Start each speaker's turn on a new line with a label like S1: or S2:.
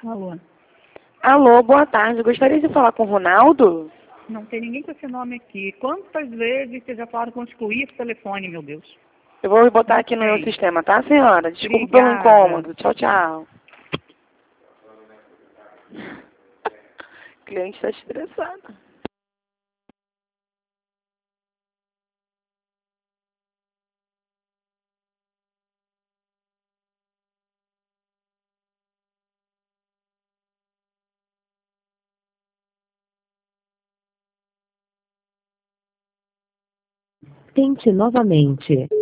S1: Alô?
S2: Alô, boa tarde. Gostaria de falar com o Ronaldo?
S1: Não tem ninguém com esse nome aqui. Quantas vezes vocês já falaram com excluir esse telefone, meu Deus?
S2: Eu vou botar
S1: Não
S2: aqui no meu
S1: tem.
S2: sistema, tá, senhora? Desculpa pelo
S1: Obrigada.
S2: incômodo. Tchau, tchau. O cliente está estressado.
S3: Tente novamente.